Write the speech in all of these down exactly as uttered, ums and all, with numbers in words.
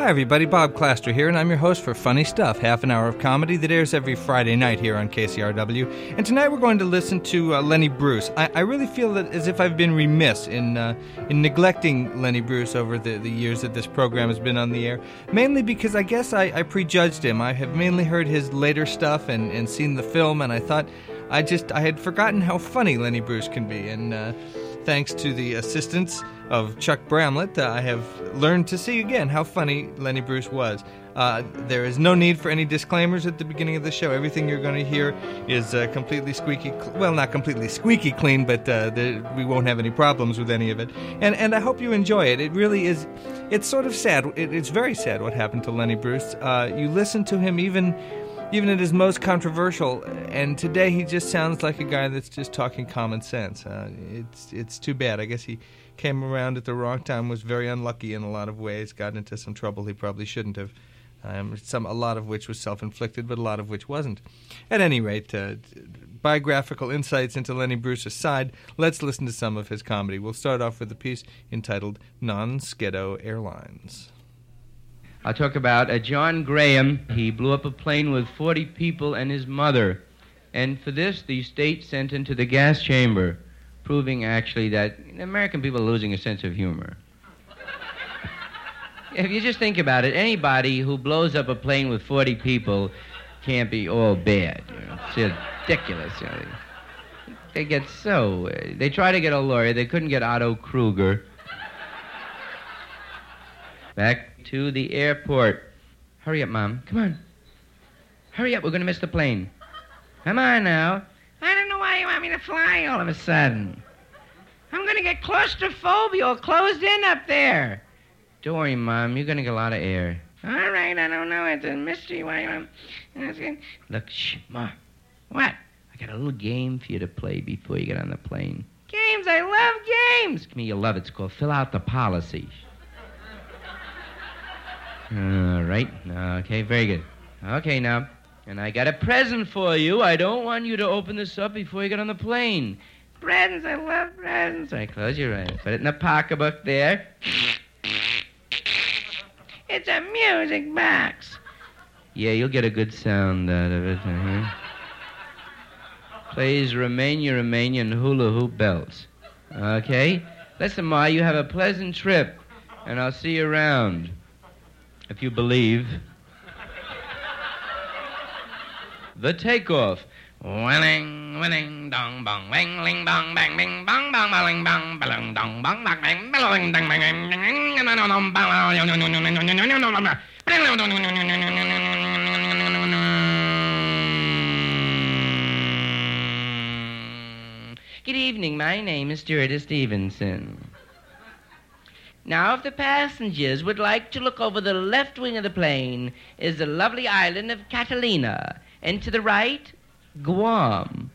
Hi everybody, Bob Claster here, and I'm your host for Funny Stuff, half an hour of comedy that airs every Friday night here on K C R W. And tonight we're going to listen to uh, Lenny Bruce. I, I really feel that as if I've been remiss in uh, in neglecting Lenny Bruce over the, the years that this program has been on the air, mainly because I guess I, I prejudged him. I have mainly heard his later stuff and, and seen the film, and I thought I just I had forgotten how funny Lenny Bruce can be, and uh, thanks to the assistance of Chuck Bramlett, uh, I have learned to see again how funny Lenny Bruce was. Uh, there is no need for any disclaimers at the beginning of the show. Everything you're going to hear is uh, completely squeaky, cl- well, not completely squeaky clean, but uh, there, we won't have any problems with any of it. And and I hope you enjoy it. It really is, it's sort of sad. It, it's very sad what happened to Lenny Bruce. Uh, you listen to him even... Even at his most controversial, and today he just sounds like a guy that's just talking common sense. Uh, it's it's too bad. I guess he came around at the wrong time, was very unlucky in a lot of ways, got into some trouble he probably shouldn't have. Um, some a lot of which was self-inflicted, but a lot of which wasn't. At any rate, uh, biographical insights into Lenny Bruce aside, let's listen to some of his comedy. We'll start off with a piece entitled Non-Skiddo Airlines. I'll talk about uh, John Graham. He blew up a plane with forty people and his mother. And for this, the state sent him to the gas chamber, proving actually that American people are losing a sense of humor. If you just think about it, anybody who blows up a plane with forty people can't be all bad. You know? It's ridiculous. You know? They get so... Uh, they try to get a lawyer. They couldn't get Otto Kruger. Back to the airport. Hurry up, Mom. Come on. Hurry up. We're going to miss the plane. Come on now. I don't know why you want me to fly all of a sudden. I'm going to get claustrophobia all closed in up there. Don't worry, Mom. You're going to get a lot of air. All right. I don't know. It's a mystery why you want... Look, shh, Mom. What? I got a little game for you to play before you get on the plane. Games? I love games. Come here, you love it. It's called Fill Out the Policy. All right. Okay, very good. Okay, now. And I got a present for you. I don't want you to open this up before you get on the plane. Presents. I love presents. All right, close your eyes. Put it in the pocketbook there. It's a music box. Yeah, you'll get a good sound out of it. Uh-huh. Plays Romania, Romanian hula hoop bells. Okay? Listen, Ma, you have a pleasant trip, and I'll see you around. If you believe. The takeoff. Willing, willing, dong, bong, wing, ling, bong, bang, bing, bong, bong, bang, bong, bang, dong, bong, bang, bang, bang, dong, bang, Good evening. My name is Stewardess Stevenson. Now, if the passengers would like to look over the left wing of the plane, is the lovely island of Catalina. And to the right, Guam.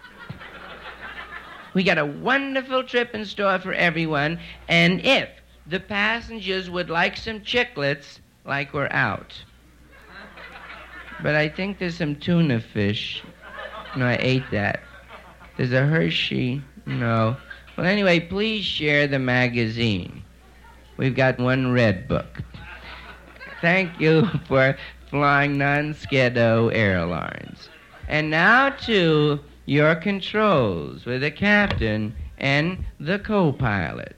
We got a wonderful trip in store for everyone. And if the passengers would like some chiclets, like we're out. But I think there's some tuna fish. No, I ate that. There's a Hershey. No. Well, anyway, please share the magazine. We've got one red book. Thank you for flying Non-Skiddo Airlines. And now to your controls with the captain and the co-pilot.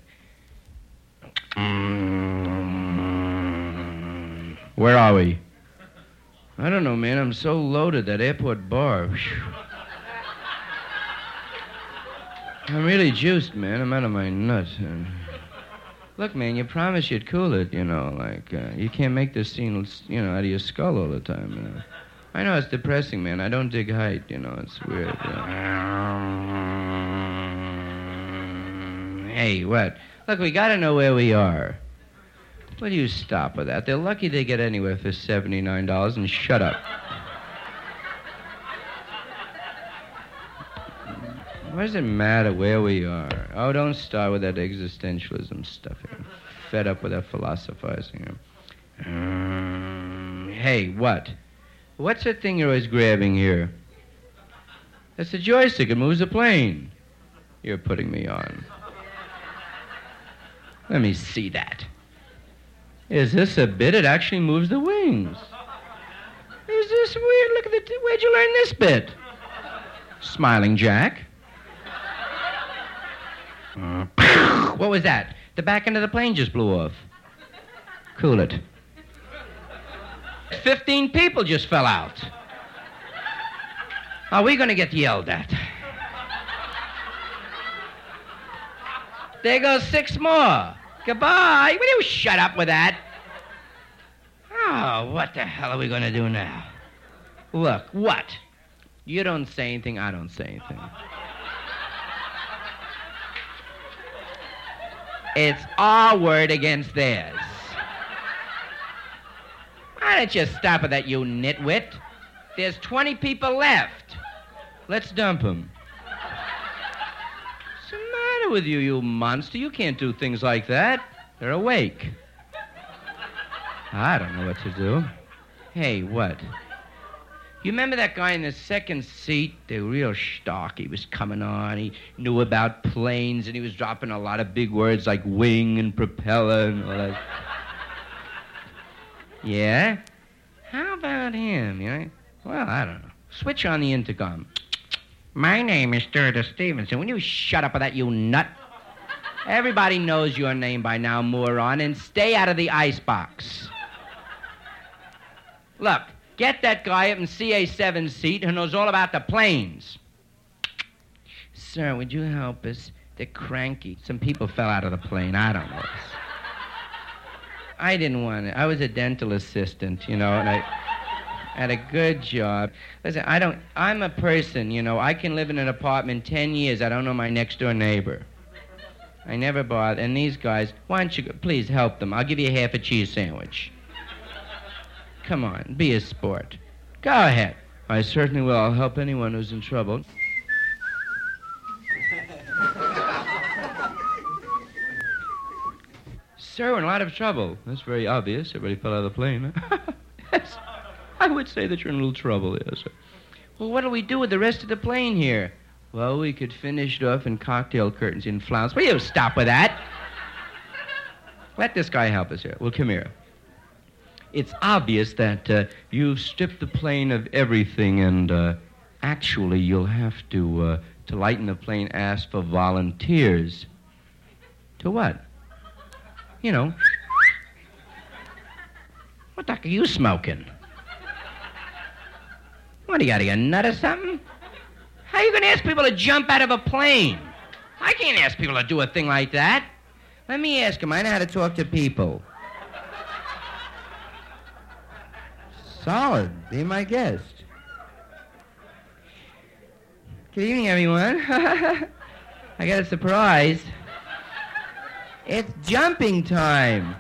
Where are we? I don't know, man. I'm so loaded, that airport bar. Whew. I'm really juiced, man. I'm out of my nuts. Look, man, you promised you'd cool it, you know, like, uh, you can't make this scene, you know, out of your skull all the time, you know. I know it's depressing, man. I don't dig height, you know, it's weird. You know. Hey, what? Look, we gotta know where we are. Will you stop with that? They're lucky they get anywhere for seventy-nine dollars, and shut up. What does it matter where we are? Oh, don't start with that existentialism stuff. I'm fed up with that philosophizing. Um, hey, what? What's that thing you're always grabbing here? That's the joystick. It moves the plane. You're putting me on. Let me see that. Is this a bit? It actually moves the wings. Is this weird? Look at the... T- Where'd you learn this bit? Smiling Jack. Uh, what was that? The back end of the plane just blew off. Cool it. Fifteen people just fell out. Are we going to get yelled at? There goes six more. Goodbye. Will you shut up with that? Oh, what the hell are we going to do now? Look, what? You don't say anything, I don't say anything. It's our word against theirs. Why don't you stop with that, you nitwit? There's twenty people left. Let's dump them. What's the matter with you, you monster? You can't do things like that. They're awake. I don't know what to do. Hey, what? You remember that guy in the second seat? The real stock. He was coming on. He knew about planes, and he was dropping a lot of big words like wing and propeller and all that. Yeah? How about him, you know? Well, I don't know. Switch on the intercom. My name is Sturda Stevenson. Will you shut up with that, you nut? Everybody knows your name by now, moron, and stay out of the icebox. Look, get that guy up in C A seven seat who knows all about the planes. Sir, would you help us? They're cranky. Some people fell out of the plane. I don't know. I didn't want it. I was a dental assistant, you know, and I had a good job. Listen, I don't, I'm a person, you know. I can live in an apartment ten years. I don't know my next-door neighbor. I never bother. And these guys, why don't you, go, please help them. I'll give you half a cheese sandwich. Come on, be a sport. Go ahead. I certainly will. I'll help anyone who's in trouble. Sir, we're in a lot of trouble. That's very obvious. Everybody fell out of the plane. Yes. I would say that you're in a little trouble, yes, sir. Well, what do we do with the rest of the plane here? Well, we could finish it off in cocktail curtains in flounce. Will you stop with that? Let this guy help us here. Well, come here. It's obvious that uh, you've stripped the plane of everything, and uh, actually you'll have to, uh, to lighten the plane, ask for volunteers. To what? You know. What the heck are you smoking? What, do you got a nut or something? How are you going to ask people to jump out of a plane? I can't ask people to do a thing like that. Let me ask them. I know how to talk to people. Solid. Be my guest. Good evening, everyone. I got a surprise. It's jumping time.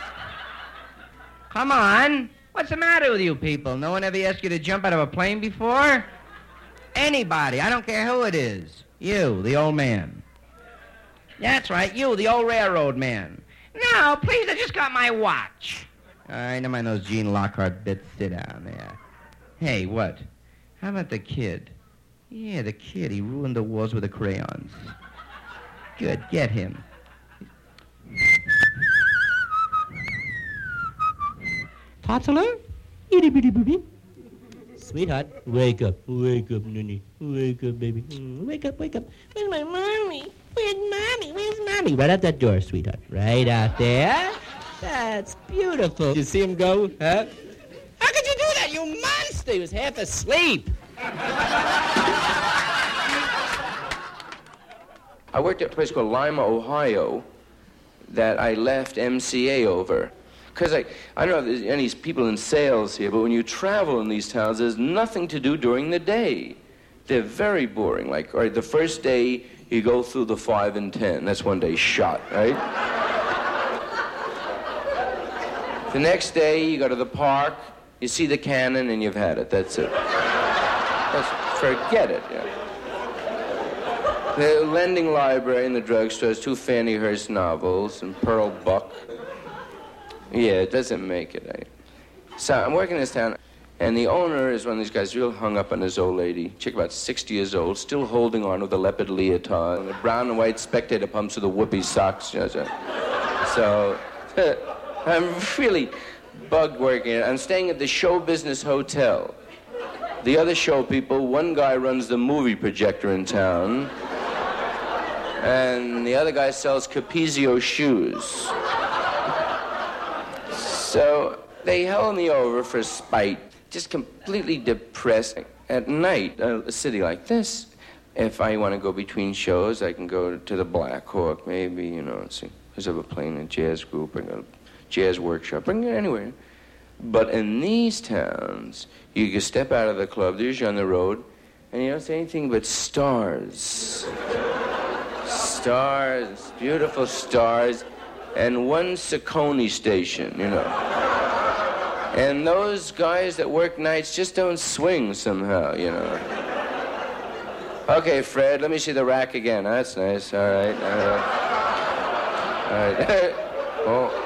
Come on. What's the matter with you people? No one ever asked you to jump out of a plane before? Anybody. I don't care who it is. You, the old man. That's right. You, the old railroad man. No, please, I just got my watch. All right, never mind those Gene Lockhart bits. Sit down there. Hey, what? How about the kid? Yeah, the kid. He ruined the walls with the crayons. Good, get him. Toddler? Itty bitty booby. Sweetheart, wake up. Wake up, Ninny. Wake up, baby. Mm, wake up, wake up. Where's my mommy? Where's mommy? Where's mommy? Right out that door, sweetheart. Right out there. That's beautiful. You see him go, huh? How could you do that, you monster? He was half asleep. I worked at a place called Lima, Ohio, that I left M C A over. Because I, I don't know if there's any people in sales here, but when you travel in these towns, there's nothing to do during the day. They're very boring. Like, all right, the first day, you go through the five and ten. That's one day shot, right? The next day, you go to the park, you see the cannon, and you've had it. That's it. That's, forget it, yeah. The lending library in the drugstore has two Fannie Hurst novels and Pearl Buck. Yeah, it doesn't make it. I... So I'm working in this town, and the owner is one of these guys real hung up on his old lady. Chick about sixty years old, still holding on with a leopard leotard and the brown and white spectator pumps with the whoopee socks. You know, so so I'm really bugged working it. I'm staying at the Show Business Hotel. The other show people, one guy runs the movie projector in town, and the other guy sells Capezio shoes. So they held me over for spite, just completely depressed. At night, a city like this, if I want to go between shows, I can go to the Black Hawk, maybe, you know, see, because I'm playing a jazz group, I got a jazz workshop, I can get anywhere. But in these towns, you can step out of the club, there's you on the road, and you don't see anything but stars. Stars, beautiful stars, and one Saucony station, you know. And those guys that work nights just don't swing somehow, you know. Okay, Fred, let me see the rack again. That's nice, all right. All right. All right. Oh.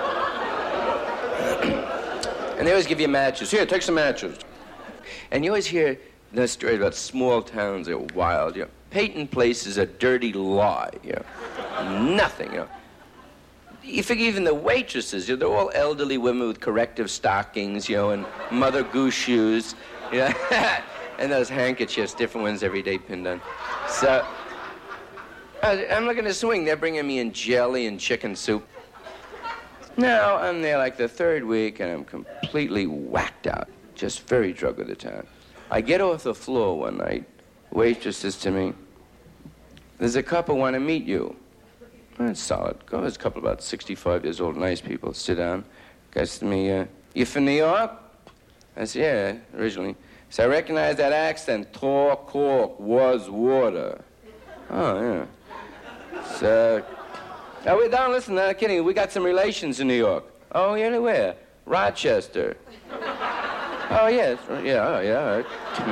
And they always give you matches. Here, take some matches. And you always hear the story about small towns that are wild. You know, Peyton Place is a dirty lie. You know, nothing. You know, you figure even the waitresses. You know, they're all elderly women with corrective stockings. You know, and Mother Goose shoes. You know, and those handkerchiefs, different ones every day pinned on. So I'm looking to swing. They're bringing me in jelly and chicken soup. Now, I'm there like the third week, and I'm completely whacked out. Just very drunk with the town. I get off the floor one night. Waitress says to me, "There's a couple want to meet you." That's solid. Go, there's a couple about sixty-five years old, nice people. Sit down. Guy says to me, uh, "You from New York?" I said, "Yeah, originally." So I recognize that accent. Talk, cork, was water. Oh, yeah. So... Oh, we don't listen, I'm not kidding. We got some relations in New York. Oh, yeah, where? Rochester. Oh, yes. Yeah, oh, yeah, all right.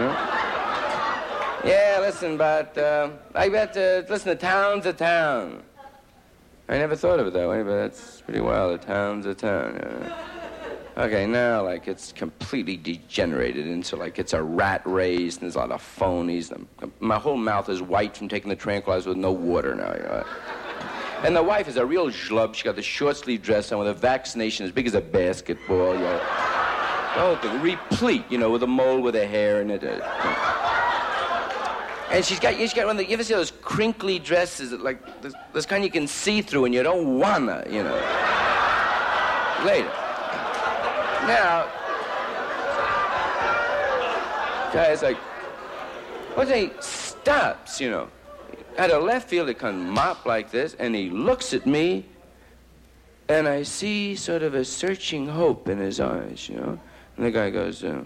Yeah, yeah listen, but uh, I bet, uh, listen, the town's a town. I never thought of it that way, but that's pretty wild. The town's a town, yeah. Okay, now, like, it's completely degenerated into, like, it's a rat race, and there's a lot of phonies. And my whole mouth is white from taking the tranquilizer with no water now, you know. And the wife is a real schlub. She got the short-sleeve dress on with a vaccination as big as a basketball, you know. The whole thing, replete, you know, with a mole with a hair in it. Uh, and she's got, she's got one of the, you ever see those crinkly dresses, that, like, this, this kind you can see through and you don't wanna, you know. Later. Now, guy's like, what's he stops, you know. Out of left field, it comes mop like this, and he looks at me, and I see sort of a searching hope in his eyes, you know. And the guy goes, uh,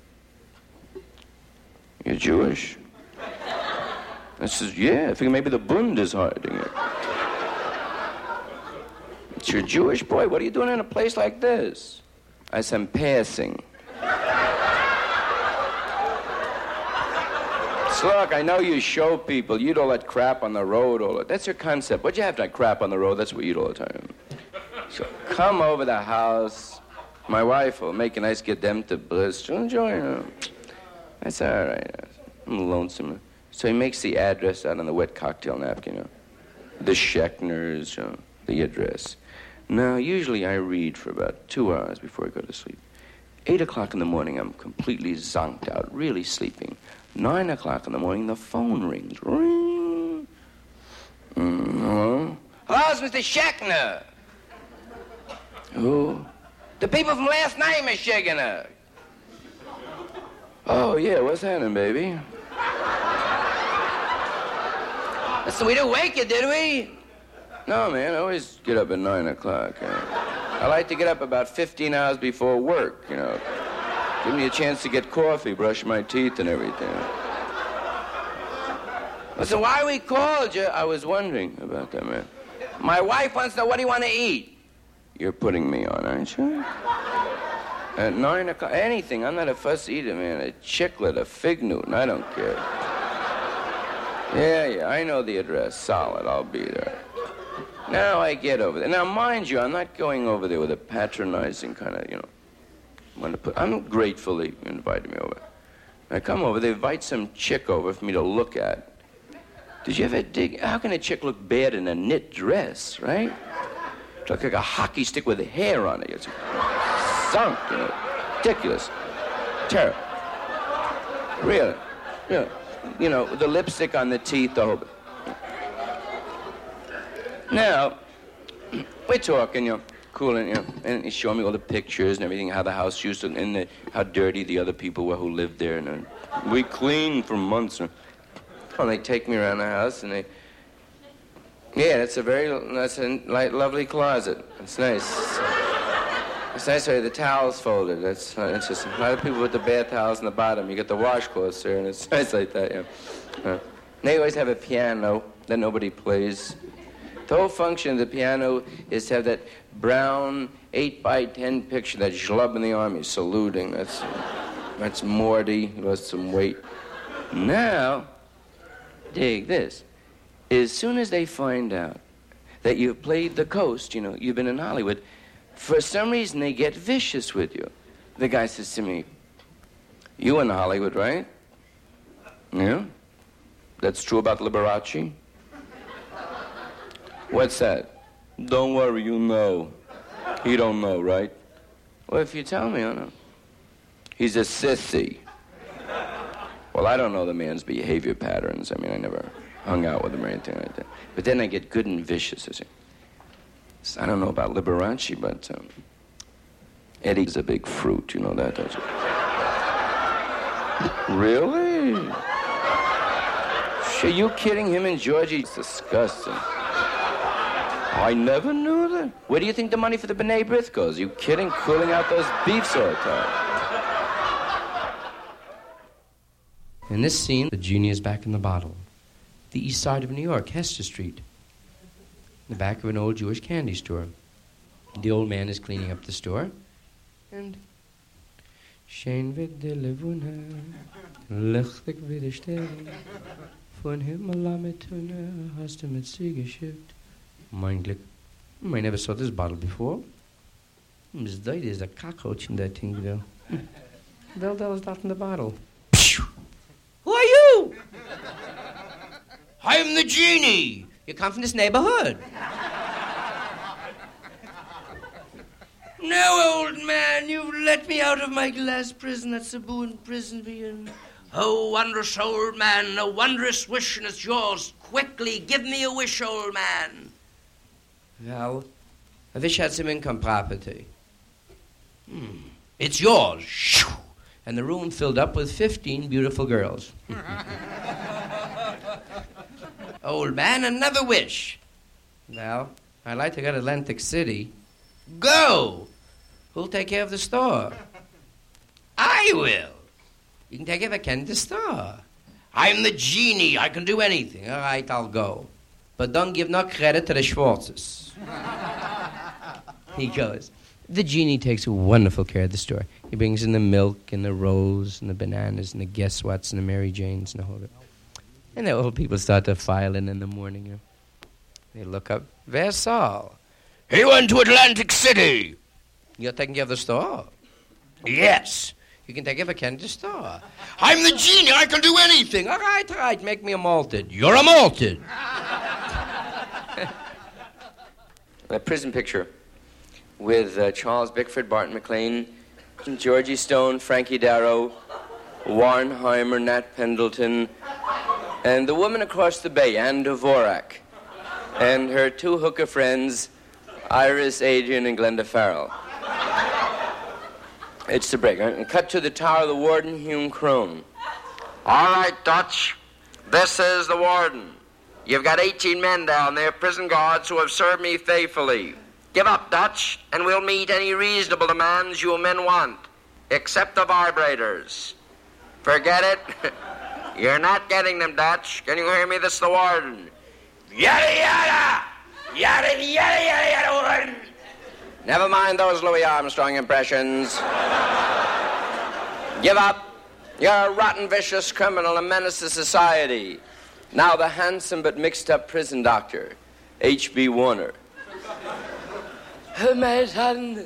"You're Jewish?" I says, "Yeah, I figure maybe the Bund is hiding it." "You're Jewish, boy? What are you doing in a place like this?" I said, "I'm passing." Look, I know you show people. You don't let crap on the road all the time. That's your concept. What you have to like crap on the road, that's what you eat all the time. So come over the house. My wife will make a nice get them to bliss. She'll enjoy it. That's all right. I'm lonesome. So he makes the address out on the wet cocktail napkin, you know. The Schechner's, you know, the address. Now, usually I read for about two hours before I go to sleep. Eight o'clock in the morning, I'm completely zonked out, really sleeping. Nine o'clock in the morning, the phone rings. Ring. Mm, hello? Hello, it's Mister Schechner. Who? The people from last night, Miss Schechner. Oh, yeah, what's happening, baby? Listen, we didn't wake you, did we? No, man, I always get up at nine o'clock. Uh, I like to get up about fifteen hours before work, you know. Give me a chance to get coffee, brush my teeth and everything. Listen, why we called you? I was wondering about that, man. My wife wants to know, what do you want to eat? You're putting me on, aren't you? At nine o'clock, anything. I'm not a fuss eater, man. A chiclet, a fig Newton, I don't care. Yeah, yeah, I know the address. Solid, I'll be there. Now I get over there. Now, mind you, I'm not going over there with a patronizing kind of, you know, want to put, I'm grateful they invited me over. I come over, they invite some chick over for me to look at. Did you ever dig, how can a chick look bad in a knit dress, right? Look like a hockey stick with hair on it. It's sunk, you know. Ridiculous. Terrible. Really. You know, you know, the lipstick on the teeth, the whole bit. Now, we're talking, you know, cool, and, you know, and he's showing me all the pictures and everything, how the house used to, and the, how dirty the other people were who lived there. And uh, we cleaned for months. And, well, they take me around the house, and they, yeah, that's a very, that's a light, lovely closet. It's nice. It's nice where the towels folded. That's it's just a lot of people with the bath towels in the bottom. You get the washcloths there, and it's nice like that, yeah. Uh, they always have a piano that nobody plays. The whole function of the piano is to have that brown eight by ten picture, that schlub in the army saluting. That's, that's Morty. He lost some weight. Now, dig this. As soon as they find out that you've played the coast, you know, you've been in Hollywood, for some reason they get vicious with you. The guy says to me, "You in Hollywood, right?" "Yeah." "That's true about Liberace?" "What's that?" "Don't worry, you know." "He don't know, right?" "Well, if you tell me, I know." "He's a sissy." "Well, I don't know the man's behavior patterns. I mean, I never hung out with him or anything like that. But then I get good and vicious, I say. So I don't know about Liberace, but um, Eddie's a big fruit. You know that, don't you?" "Really? Are you kidding? Him and Georgie? It's disgusting." "I never knew that. Where do you think the money for the B'nai B'rith goes? Are you kidding? Cooling out those beefs all the time." In this scene, the genie is back in the bottle. The east side of New York, Hester Street. In the back of an old Jewish candy store. The old man is cleaning up the store. And... Schein wird die Levuna, lichtig wie die Sterne, von Himmel am Tunnel hast du mit sie geschickt. Mein Glück. I never saw this bottle before. Miss Dite is a cockroach in that thing, though. Well, that was not in the bottle. Who are you? I'm the genie. You come from this neighborhood. No, old man, you've let me out of my glass prison at Cebu prison being. Oh, wondrous old man, a wondrous wish, and it's yours. Quickly, give me a wish, old man. Well, I wish I had some income property. Hmm. It's yours. Shoo. And the room filled up with fifteen beautiful girls. Old man, another wish. Well, I'd like to go to Atlantic City. Go! Who'll take care of the store? I will. You can take care of a candy store. I'm the genie. I can do anything. All right, I'll go. But don't give no credit to the Schwartzes. He goes. The genie takes wonderful care of the store. He brings in the milk and the rolls and the bananas and the guess whats and the Mary Janes and the whole bit. And the old people start to file in in the morning. You know. They look up. Where's Saul? He went to Atlantic City. You're taking care of the store? Yes. You can take care of a candy store. I'm the genie. I can do anything. All right, all right. Make me a malted. You're a malted. A prison picture with uh, Charles Bickford, Barton McLean, Georgie Stone, Frankie Darrow, Warren Heimer, Nat Pendleton, and the woman across the bay, Anne Dvorak, and her two hooker friends, Iris, Adrian, and Glenda Farrell. It's the break. Right? And cut to the tower of the warden, Hume Crone. All right, Dutch. This is the warden. You've got eighteen men down there, prison guards, who have served me faithfully. Give up, Dutch, and we'll meet any reasonable demands you men want, except the vibrators. Forget it. You're not getting them, Dutch. Can you hear me? This is the warden. Yada, yada! Yada, yada, yada, yada, warden! Never mind those Louis Armstrong impressions. Give up. You're a rotten, vicious criminal, a menace to society. Now the handsome but mixed-up prison doctor, H B Warner. My son...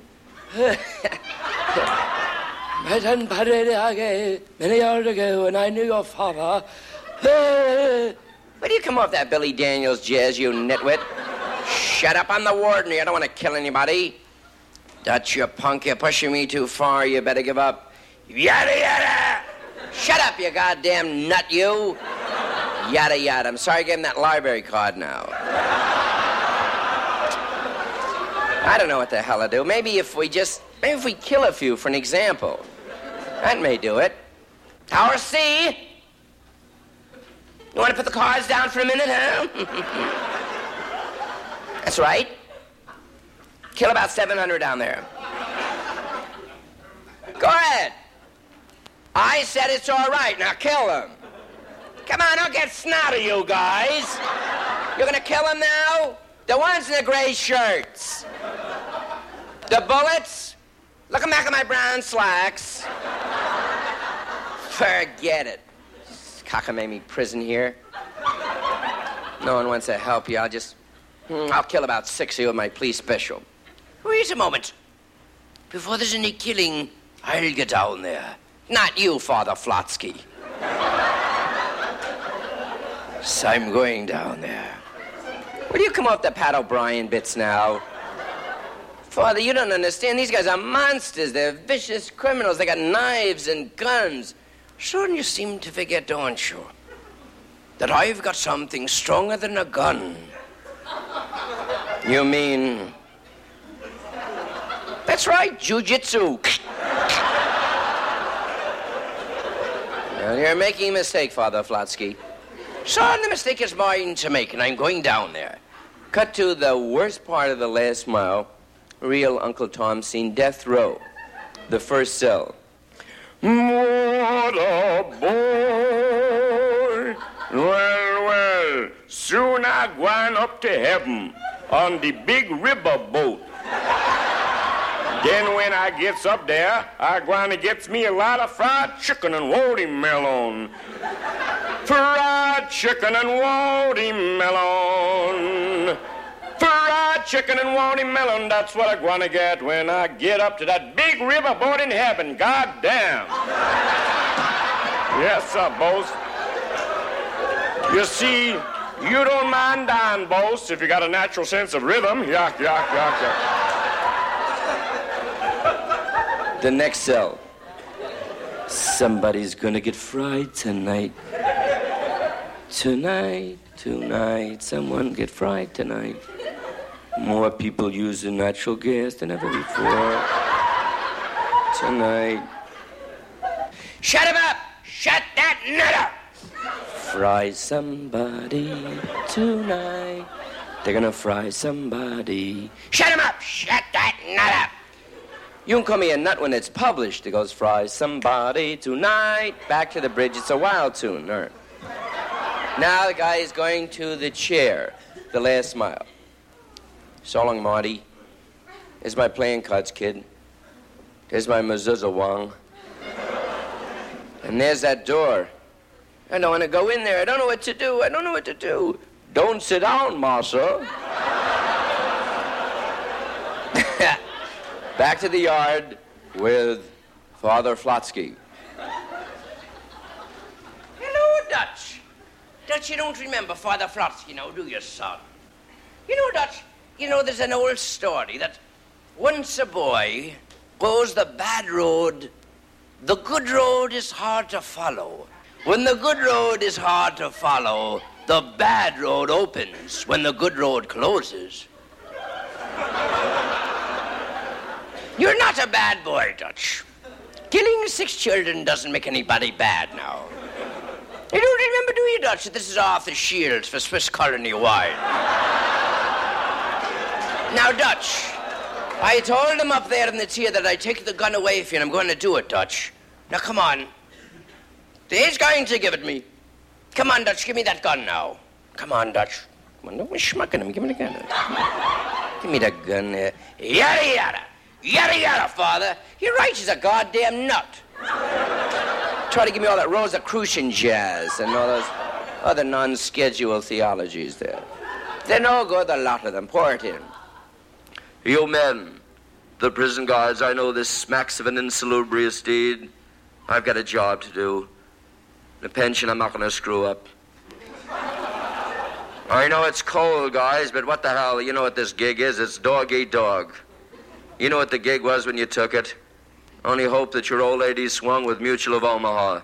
My son died many years ago, and I knew your father. Where do you come off that Billy Daniels jazz, you nitwit? Shut up, I'm the warden here. I don't want to kill anybody. Dutch, you punk, you're pushing me too far. You better give up. Yada, yada! Shut up, you goddamn nut, you! Yada, yada. I'm sorry I gave him that library card now. I don't know what the hell to do. Maybe if we just... Maybe if we kill a few for an example. That may do it. Tower C! You want to put the cards down for a minute, huh? That's right. Kill about seven hundred down there. Go ahead. I said it's all right. Now kill them. Come on, don't get snotty, you guys. You're going to kill them now? The ones in the gray shirts. The bullets? Looking back at my brown slacks. Forget it. Cockamamie prison here. No one wants to help you. I'll just... I'll kill about sixty with my police special. Wait a moment. Before there's any killing, I'll get down there. Not you, Father Flotsky. So I'm going down there. Will you come off the Pat O'Brien bits now? Father, you don't understand. These guys are monsters. They're vicious criminals. They got knives and guns. Sure, you seem to forget, don't you, that I've got something stronger than a gun. You mean... That's right, jiu-jitsu. Well, you're making a mistake, Father Flotsky. Son, the mistake is mine to make, and I'm going down there. Cut to the worst part of the last mile. Real Uncle Tom scene, death row. The first cell. What a boy! Well, well, soon I gwine up to heaven on the big river boat. Then when I gets up there, I gwine gets me a lot of fried chicken and watermelon. Fried chicken and watermelon. Fried chicken and watermelon, that's what I gwine get when I get up to that big river boat in heaven. God damn. Yes, sir, boss. You see, you don't mind dying, boss, if you got a natural sense of rhythm. Yuck, yuck, yuck, yuck. The next cell. Somebody's gonna get fried tonight. Tonight, tonight, someone get fried tonight. More people using natural gas than ever before. Tonight. Shut him up! Shut that nut up! Fry somebody tonight. They're gonna fry somebody. Shut him up! Shut that nut up! You can call me a nut when it's published. It goes, fry somebody tonight. Back to the bridge. It's a wild tune. All right. Now the guy is going to the chair, the last mile. So long, Marty. Here's my playing cards, kid. Here's my mezuzah wang. And there's that door. I don't want to go in there. I don't know what to do. I don't know what to do. Don't sit down, Marshal. Back to the yard with Father Flotsky. Hello, Dutch. Dutch, you don't remember Father Flotsky now, do you, son? You know, Dutch, you know, there's an old story that once a boy goes the bad road, the good road is hard to follow. When the good road is hard to follow, the bad road opens when the good road closes. You're not a bad boy, Dutch. Killing six children doesn't make anybody bad now. You don't remember, do you, Dutch, that this is Arthur Shields for Swiss Colony wine? Now, Dutch, I told him up there in the tier that I'd take the gun away from you, and I'm going to do it, Dutch. Now, come on. He's going to give it me. Come on, Dutch, give me that gun now. Come on, Dutch. Come on, don't be schmucking him. Give me the gun. Give me the gun there. Yada, yada. Yada, yada, Father. You're right, he's a goddamn nut. Try to give me all that Rosicrucian jazz and all those other non-scheduled theologies there. They're no good, a lot of them. Pour it in. You men, the prison guards, I know this smacks of an insalubrious deed. I've got a job to do. The pension I'm not going to screw up. I know it's cold, guys, but what the hell? You know what this gig is? It's dog eat dog. You know what the gig was when you took it? Only hope that your old lady swung with Mutual of Omaha.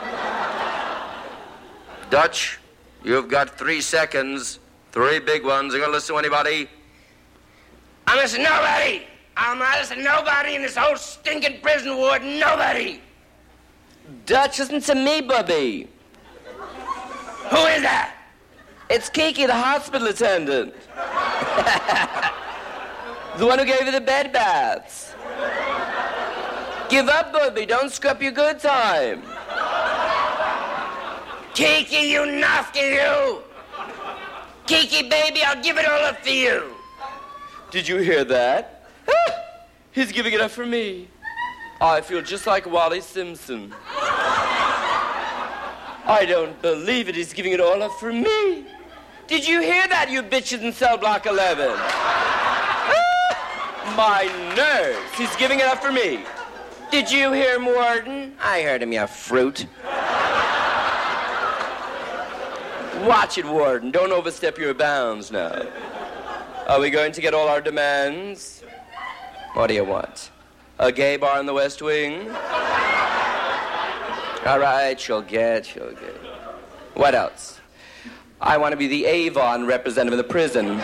Dutch, you've got three seconds. Three big ones. Are you going to listen to anybody? I'm listening to nobody. I'm not listening to nobody in this whole stinking prison ward. Nobody. Dutch, listen to me, Bubby. Who is that? It's Kiki, the hospital attendant. The one who gave you the bed baths. Give up, Bubby. Don't screw up your good time. Kiki, you nasty you. Kiki, baby, I'll give it all up for you. Did you hear that? He's giving it up for me. I feel just like Wally Simpson. I don't believe it. He's giving it all up for me. Did you hear that, you bitches in cell block eleven? My nerves. He's giving it up for me. Did you hear him, Warden? I heard him, you fruit. Watch it, Warden. Don't overstep your bounds now. Are we going to get all our demands? What do you want? A gay bar in the West Wing? All right, she'll get, she'll get. What else? I want to be the Avon representative of the prison.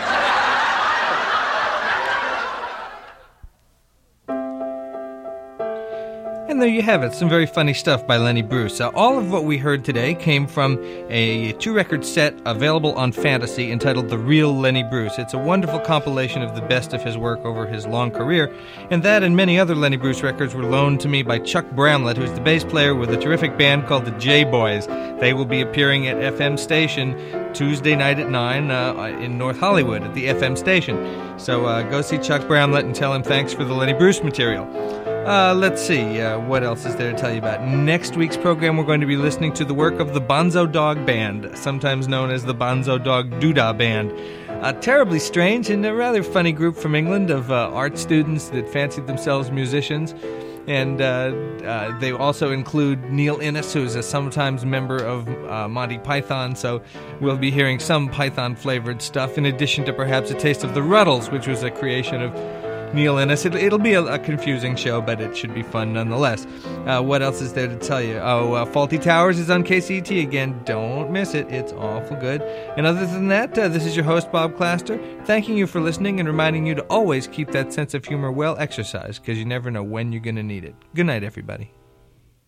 And there you have it, some very funny stuff by Lenny Bruce. Uh, all of what we heard today came from a two-record set available on Fantasy entitled The Real Lenny Bruce. It's a wonderful compilation of the best of his work over his long career, and that and many other Lenny Bruce records were loaned to me by Chuck Bramlett, who's the bass player with a terrific band called the J-Boys. They will be appearing at F M Station Tuesday night at nine uh, in North Hollywood at the F M station. So uh, go see Chuck Bramlett and tell him thanks for the Lenny Bruce material. Uh, let's see, uh, what else is there to tell you about? Next week's program, we're going to be listening to the work of the Bonzo Dog Band, sometimes known as the Bonzo Dog Doodah Band. A terribly strange and a rather funny group from England of uh, art students that fancied themselves musicians. And uh, uh, they also include Neil Innes, who's a sometimes member of uh, Monty Python, so we'll be hearing some Python-flavored stuff, in addition to perhaps a taste of the Ruddles, which was a creation of Neil Innes. It, it'll be a, a confusing show, but it should be fun nonetheless. Uh, what else is there to tell you? Oh, uh, Faulty Towers is on K C E T again. Don't miss it. It's awful good. And other than that, uh, this is your host, Bob Claster, thanking you for listening and reminding you to always keep that sense of humor well exercised, because you never know when you're going to need it. Good night, everybody.